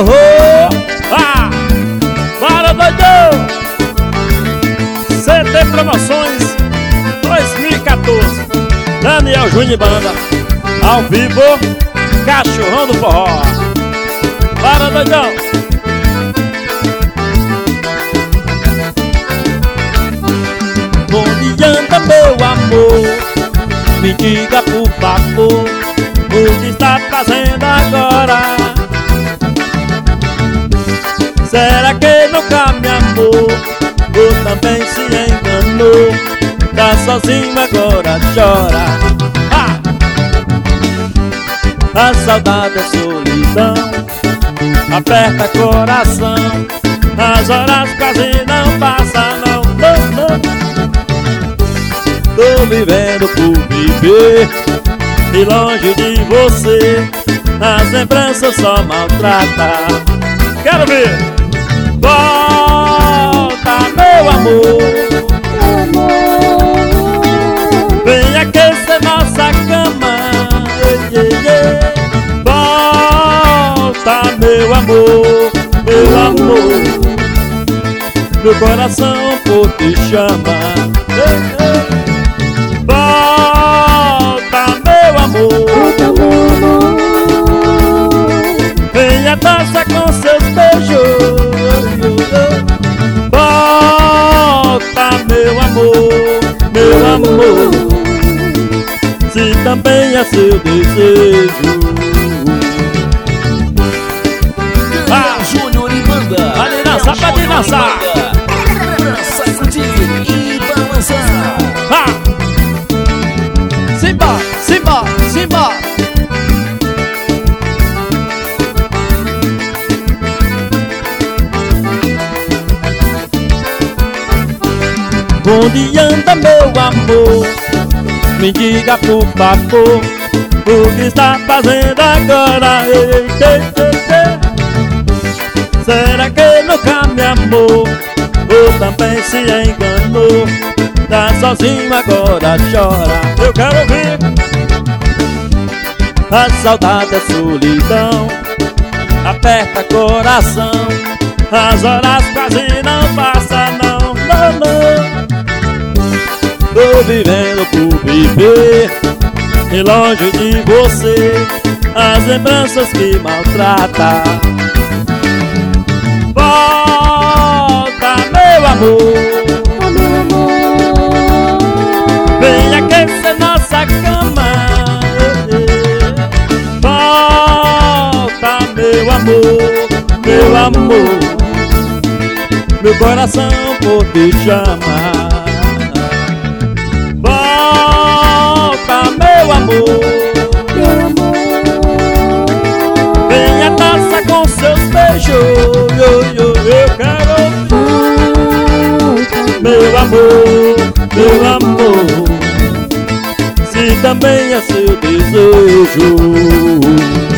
forró. Para doidão! CD Promoções 2014. Daniel Júnior Banda. Ao vivo, Cachorrão do Forró. Para doidão! Onde anda meu amor? Me diga por favor, o que está fazendo agora? Será que nunca me amou? Ou também se enganou? Tá sozinho agora, chora. A saudade é solidão, aperta coração. As horas quase não passam, não, não, não. Tô vivendo por viver e longe de você, as lembranças só maltratam. Quero ver! Volta, meu amor, vem aquecer nossa cama. Volta, meu amor, meu amor, meu coração por te chamar. Volta, meu amor, venha dançar com seus beijos. Volta, meu amor, se também é seu desejo. Júnior e Banda. Pode dançar, pode dançar. Sacudir e balançar. Simba, simba, simba. Onde anda meu amor? Me diga por favor, o que está fazendo agora? Ei, ei, ei, ei. Será que nunca me amou? Ou também se enganou? Tá sozinho agora, chora. Eu quero ouvir. A saudade é solidão, aperta coração. As horas quase não passam, não, não, não. Tô vivendo por viver e longe de você, as lembranças que maltratam. Volta, meu amor, vem aquecer nossa cama. Volta, meu amor, meu coração por te chamar. Volta, meu amor, venha dançar com seus beijos. Eu quero, meu amor, se também é seu desejo.